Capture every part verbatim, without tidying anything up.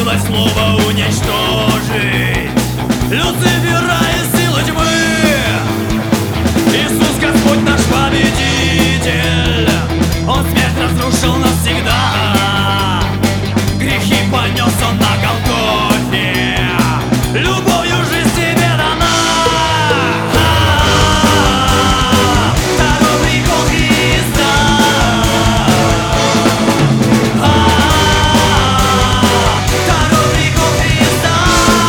Силой слова уничтожить Люцифера и силы тьмы. Иисус Господь наш победитель, Он смерть разрушил навсегда. Грехи понес Он на Голгофе, любовью жизнь тебе дана. Второй приход Христа, второй приход Христа,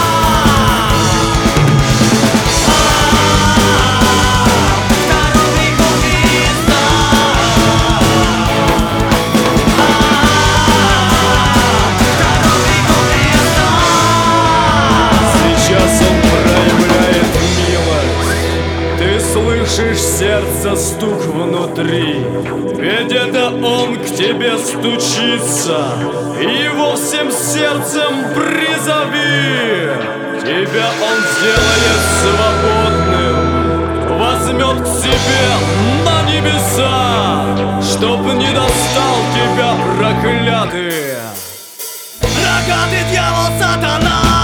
второй приход Христа, второй приход Христа. Сейчас Он проявляет милость. Ты слышишь сердце стук внутри, ведь это Он к тебе стучится. Его всем сердцем призови. Тебя Он сделает свободным, возьмет к себе на небеса, чтоб не достал тебя проклятый. Рогатый дьявол сатана